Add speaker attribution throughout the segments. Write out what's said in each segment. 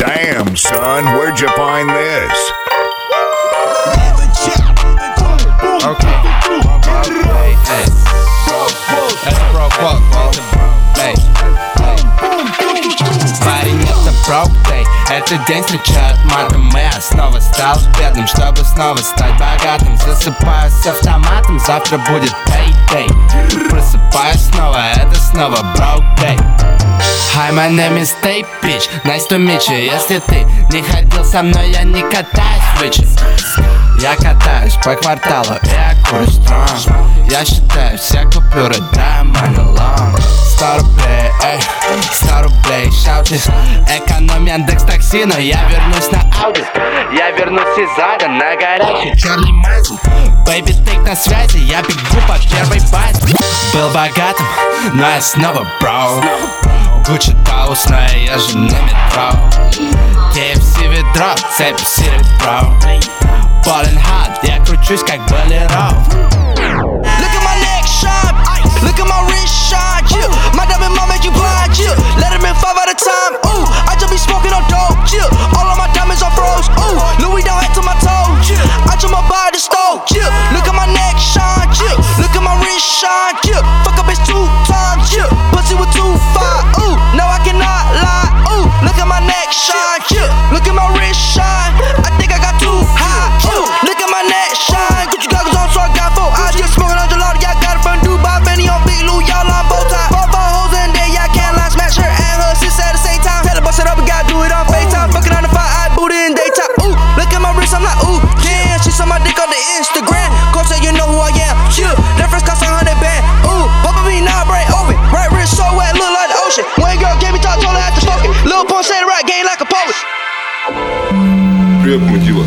Speaker 1: Damn, son, where'd you find this?
Speaker 2: Okay. Hey. That's bro, fuck, hey. Парень, это broke day. Этот день встречают матом. Я снова стал бедным, чтобы снова стать богатым. Засыпаю с автоматом, завтра будет payday. Просыпаюсь снова, это снова broke day. Hi, my name is Stay Bitch. Nice to meet you. Если ты не ходил со мной, я не катаюсь в вычет. Я катаюсь по кварталу, я курю strong. Я считаю все купюры, да, money long. 100 рублей, эй, 100 рублей, шаути. Экономь Яндекс такси, но я вернусь на Ауди. Я вернусь из ада на горячий черный мази. Бэйби, тейк на связи, я бегу по первой базе. Был богатым, но я снова бро. Гуччи таусная, я же на метро. KFC ведро, цепь серебро. Ballin' hard, я кручусь как болеро.
Speaker 3: Look at my neck shine, look at my wrist shine, chill. My diamond mom make you blind, chill. Let him in 5 at a time, ooh. I just be smoking on dope, chill. All of my diamonds are froze, ooh. Louis down head to my toe, chill. I just my body stove, chill. Look at my neck shine, chill. Look at my wrist shine, chill. Fuck up bitch 2 times, chill. Pussy with 2 5, ooh. No, I cannot lie, ooh. Look at my neck shine, chill. Look at my wrist shine. I think I got 2 high, ooh. Look at my neck shine. Get your goggles on, so I got 4 eyes. Just smoking on gelato, yeah, I got it from Dubai. Benny on Big Lou, y'all on bow tie. 4 hoes in there, yeah, I can't lie. Smash her and her sis at the same time. Tell her bust it up, we gotta do it on FaceTime. Fucking on the 5 eye booty in daytime. Ooh, look at my wrist, I'm like, ooh, damn. She saw my dick on the Instagram. Coach said, you know who I am. Chill, that first cost 100 band. Ooh, bump me now, break open. Right wrist so wet, look like the ocean. One girl gave me talk, told her I had to smoke it. Lil Pump said the right game like a poet.
Speaker 4: Привет, мудила.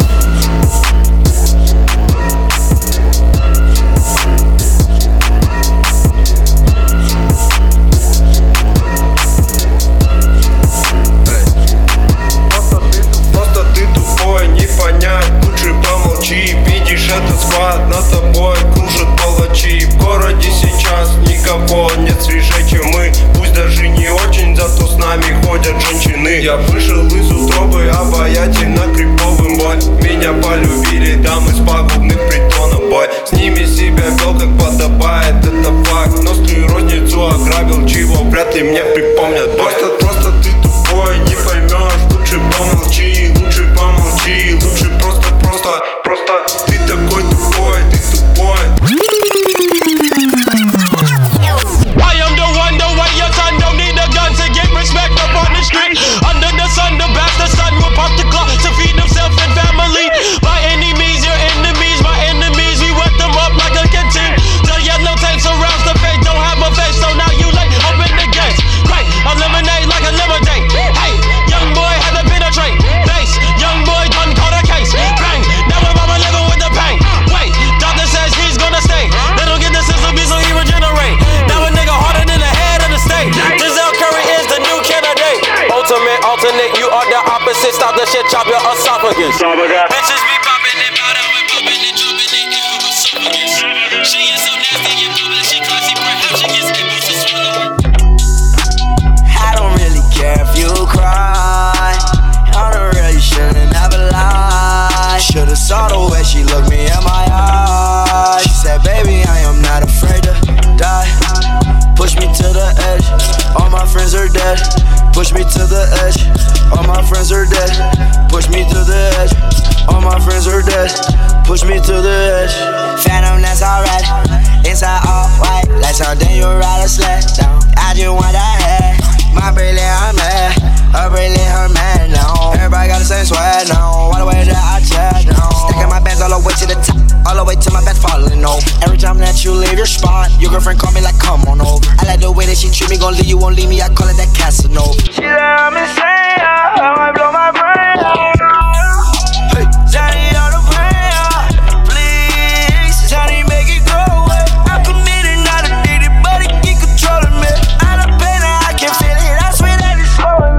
Speaker 4: Просто ты тупой, не понять, лучше помолчи. Видишь, этот склад над тобой кружат палачи. В городе сейчас никого нет свежее, чем мы. Пусть даже не очень, зато с нами ходят женщины. Я вышел из утробы, обаятельно криповым, бой. Меня полюбили дамы с пагубных притонов, бой. С ними себя вел, как подобает, это факт. Но свою розницу ограбил, чего вряд ли мне припомнят, бой. Просто ты тупой, не поймешь, лучше помолчи. Лучше помолчи, лучше просто ты такой тупой, ты тупой.
Speaker 5: I am the one, the way your son don't need a gun to get respect up on the street. Under the sun, the bastard son will pop the clock to feed himself and family. By any means, your enemies, my enemies, we wet them up like a canteen. The yellow tank surrounds the face, don't have a face, so now you late, open the gates. Great, eliminate like a lemonade. Hey, young boy had to penetrate. Face, young boy done caught a case. Bang, now we're mama living with the pain. Wait, doctor says he's gonna stay. They don't get the system, so he regenerate. Now a nigga harder than the head of the state. Giselle Curry is the new candidate. Ultimate, alternate, you are the opposite. Stop the shit, chop your esophagus. Bitches be popping and powder and popping and dropping it in her esophagus. She is so nasty and bubbly, she classy, perhaps she gets able to swallow.
Speaker 3: I don't really care if you cry. On the real, you shouldn't ever lie. Should've saw the way she looked me in my eyes. She said, baby, I am not afraid to die. Push me to the edge, all my friends are dead. Push me to the edge, all my friends are dead. Push me to the edge, all my friends are dead. Push me to the edge. Phantom, that's alright. Inside all white, like something you ride a sled down. I just want that head. My brilliant, I'm mad. Her brilliant, her man now. Everybody got the same swag now. All the way that I chat now. Stacking my bands all the way to the top, all the way to my bed falling over. Every time that you leave your spot, your girlfriend call me like, come on over. I like the way that she treat me, gon' leave you, won't leave me. I call it that Casanova. She said I'm insane, I might blow my brain out. Hey, Johnny on the brain out. Please, Johnny make it go away. I'm committed, not addicted, but it keep controlling me. I done pain, I can feel it. I swear that it's slowing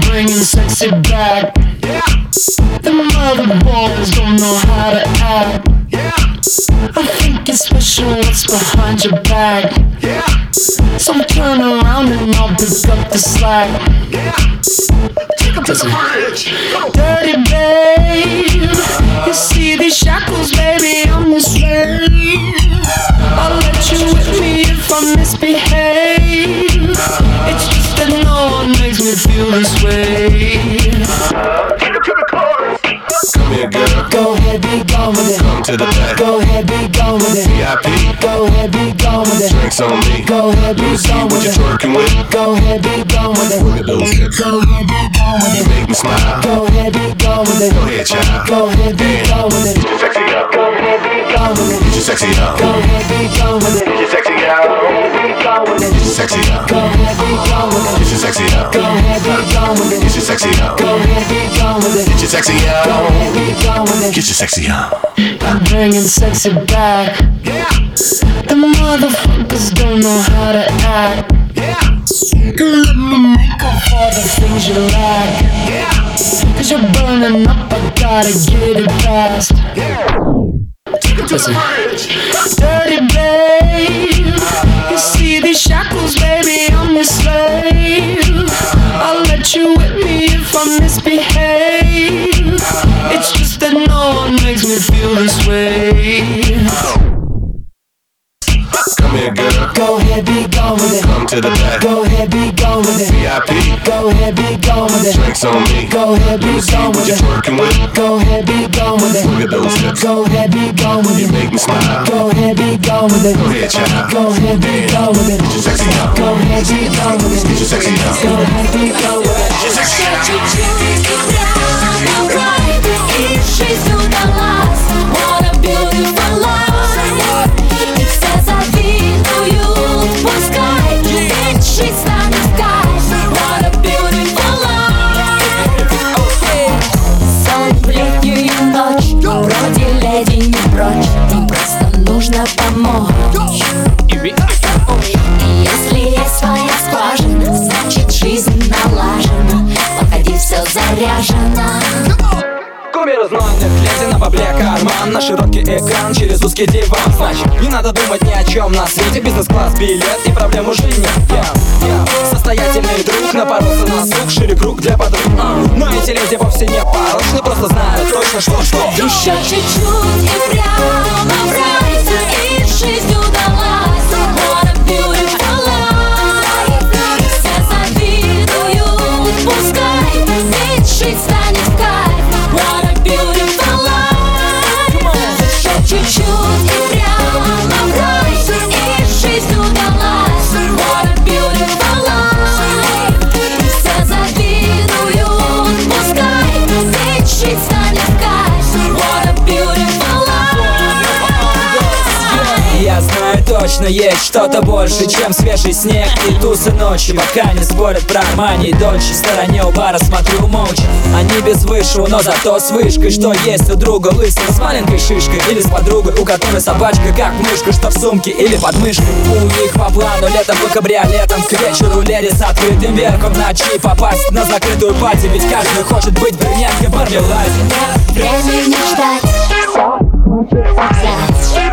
Speaker 6: bringing sexy back. The mother boys don't know how to act. I think it's special what's behind your back. So turn around and I'll pick up the slack. Listen. Dirty babe, you see these shackles, baby, I'm your slave. I'll let you with me if I misbehave. It's just that no one makes me feel this way.
Speaker 4: Take it to the chorus. Come here, girl.
Speaker 6: Go ahead, be gone with it.
Speaker 4: Come to the back.
Speaker 6: Go ahead, be gone with it.
Speaker 4: VIP.
Speaker 6: Go ahead, be gone with it.
Speaker 4: Drinks on me.
Speaker 6: Go ahead, be
Speaker 4: See
Speaker 6: gone
Speaker 4: what
Speaker 6: with
Speaker 4: you're
Speaker 6: it.
Speaker 4: twerking with.
Speaker 6: Go ahead, be gone with it.
Speaker 4: Look at those hips.
Speaker 6: Go ahead, be gone with
Speaker 4: You
Speaker 6: it.
Speaker 4: make me smile.
Speaker 6: Go ahead, be gone with it.
Speaker 4: Go ahead, child.
Speaker 6: Go ahead, be gone with it.
Speaker 4: Get your sexy out.
Speaker 6: Go ahead, be gone with it.
Speaker 4: Get your sexy out.
Speaker 6: Go ahead, be gone with it.
Speaker 4: Get your sexy out.
Speaker 6: Go ahead, be gone with it.
Speaker 4: Get your sexy out.
Speaker 6: Go ahead, be gone with it.
Speaker 4: Get your sexy out.
Speaker 6: Go ahead, be gone with it.
Speaker 4: Get your sexy out.
Speaker 6: Go ahead, be gone with it.
Speaker 4: Get your sexy
Speaker 6: Go
Speaker 4: out.
Speaker 6: ahead, be gone with it.
Speaker 4: Get your sexy out.
Speaker 6: I'm bringing sexy back. The motherfuckers don't know how to act. Let me make up for the things you lack. Cause you're burning up, I gotta get it fast. Listen. Dirty babe, you see these shackles, baby, I'm your slave. I'll let you with me if I misbehave. It's just that no one makes me feel this way.
Speaker 4: Come here, girl.
Speaker 6: Go ahead, be gone with it.
Speaker 4: Come to the back.
Speaker 6: Go ahead, be gone with it.
Speaker 4: VIP.
Speaker 6: Go ahead, be gone with it.
Speaker 4: Drinks on me.
Speaker 6: Go ahead, be
Speaker 4: See
Speaker 6: gone
Speaker 4: what
Speaker 6: with
Speaker 4: you're
Speaker 6: it.
Speaker 4: twerking with.
Speaker 6: Go ahead, be gone with it.
Speaker 4: Look at those hips.
Speaker 6: Go ahead, be gone with
Speaker 4: You
Speaker 6: it.
Speaker 4: make me smile.
Speaker 6: Go ahead, be gone with it.
Speaker 4: Go ahead, child.
Speaker 6: Go ahead, be gone with it.
Speaker 4: Get your sexy out.
Speaker 6: Go ahead, be gone with it.
Speaker 4: Get your sexy out.
Speaker 6: Go ahead, be gone with it.
Speaker 4: Get your sexy out.
Speaker 7: И жизнь удалась. What a beautiful life. И все завидуют, пускай. Ведь жизнь станет в кайф. What a beautiful life. Сон в летнюю ночь. Вроде леди не прочь. Им просто нужно помочь. Если есть своя скважина, значит жизнь налажена. Походи, все заряжено.
Speaker 8: Кумир знойных, леди на бабле карман. На широкий экран через узкий диван. Значит, не надо думать ни о чем на свете. Бизнес-класс, билет и проблем уже нет. Состоятельный друг напоролся на сук. Шире круг для подруг. Но эти леди вовсе не порочны. Просто знают точно, что
Speaker 7: Еще чуть-чуть и прямо в рай. И жизнь удалась. What a beautiful life. Все завидуют, пускай. Ведь жизнь станет в кайф. What a beautiful life. Еще чуть-чуть и прямо в рай. И жизнь удалась. What a beautiful life. Все завидуют, пускай. Ведь жизнь станет в кайф. What a beautiful life.
Speaker 8: я знаю точно, есть что-то больше, чем свежий снег и тусы ночи. Пока не спорят про Армани и Дольче. В стороне у бара смотрю молча. Они без высшего, но зато с вышкой. Что есть у друга лысого с маленькой шишкой. Или с подругой, у которой собачка как мышка. Что в сумке или под мышкой. У них по плану летом по кабриолетам. К вечеру леди с открытым верхом. В ночи попасть на закрытую пати. Ведь каждый хочет быть брюнеткой Барби Лайт.
Speaker 7: Времени ждать, все хочется взять.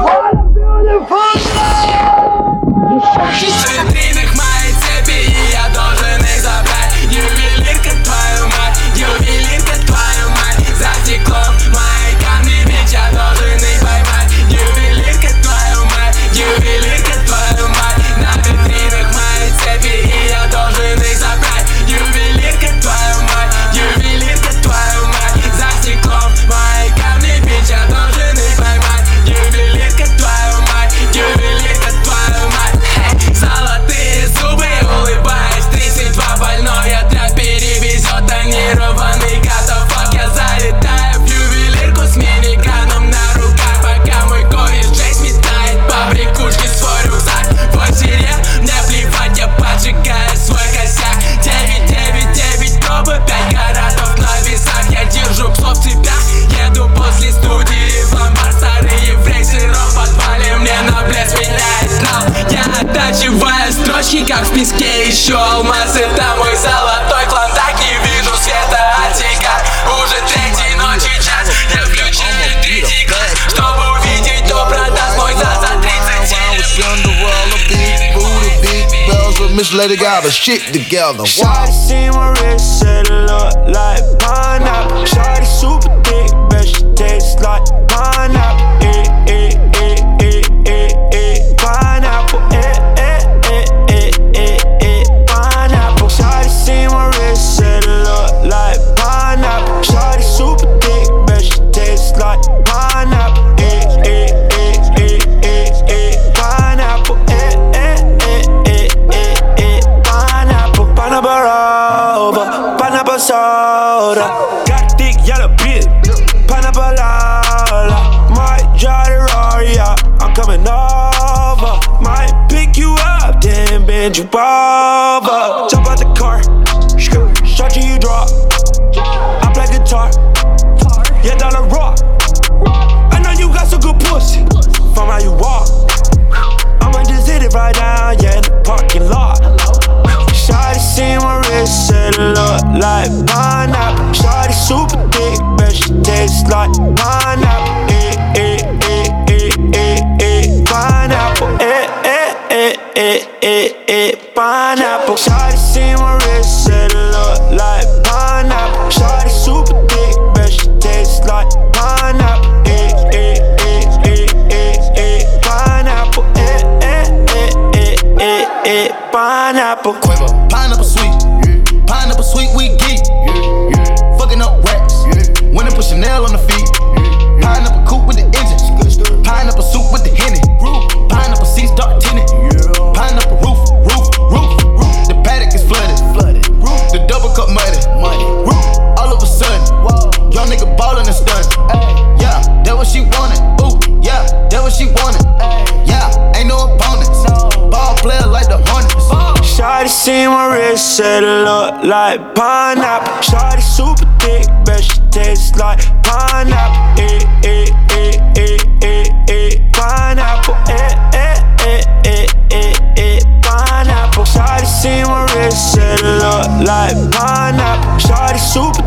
Speaker 7: Еще чуть-чуть.
Speaker 2: Витринах моей цепи, и я должен их забрать. Ювелирка, твою мать, ювелирка, твою мать. За стеклом моей камни, ведь я должен их поймать. Ювелирка, твою мать, ювелирка, твою мать. На витринах моей цепи, и я должен их забрать. Ювелирка, твою мать, ювелирка, твою мать. За стеклом моей камни, ведь я должен их поймать. Ювелирка, твою мать, ювелирка, твою мать. Золотые зубы, улыбаясь, 32 больной отряд перевезет тонированный катафалк. Я залетаю в ювелирку с миниганом на руках, пока мой кореш Джей сметает по брякушке свой рюкзак. Вот сирен, мне плевать, я поджигаю свой косяк. 999 пробы, 5 каратов на весах. Я держу псов в цепях, еду после студии в ломбард. Старый еврей сыром в подвале мне на блеск меняет знал. Я оттачиваю строчки, как в песке еще алмазы. Там мой золотой клан, так не вижу
Speaker 9: Miss Lady got her shit together.
Speaker 3: Shawty see my wrist, said it look like pineapple. Shawty super thick, bet she tastes like pineapple. Pineapple, pineapple. Shawty see my wrist, said it look like pineapple. Shawty super thick, bet she tastes like pineapple. Pineapple, pineapple. Pineapple rover, pineapple soda. Got thick yellow bitch, pineapple lala. Might drive the Rari, yeah, I'm coming over. Might pick you up, then bend you over. Jump out the car, shot you drop. I play guitar, yeah, dollar rock. I know you got some good pussy, from how you walk. I'ma just hit it right now, yeah, in the parking lot. Shawty see my wrist, said it look like pineapple. Shawty super thick, bet she tastes like pineapple. Pineapple, pineapple. Shawty see my wrist, said it look like pineapple. Shawty super thick, bet she tastes like pineapple. Pineapple, pineapple.
Speaker 9: Quavo, pineapple sweet, pineapple sweet, we geek. Fucking up racks, winning put Chanel on the feet. Pineapple coupe with the engine, pineapple soup with the Henny. Pineapple seats dark tinted, pineapple roof. The paddock is flooded. The double cup muddy. All of a sudden, young nigga ballin' and stunning. Yeah, that what she wanted. Ooh, yeah, that what she wanted. Yeah, ain't no opponents. Ball player like the Hornets.
Speaker 3: Shawty see my wrist, said it look like pineapple. Shawty super thick, bet she tastes like pineapple. Pineapple, pineapple. Shawty see my wrist, said it look like pineapple. Shawty super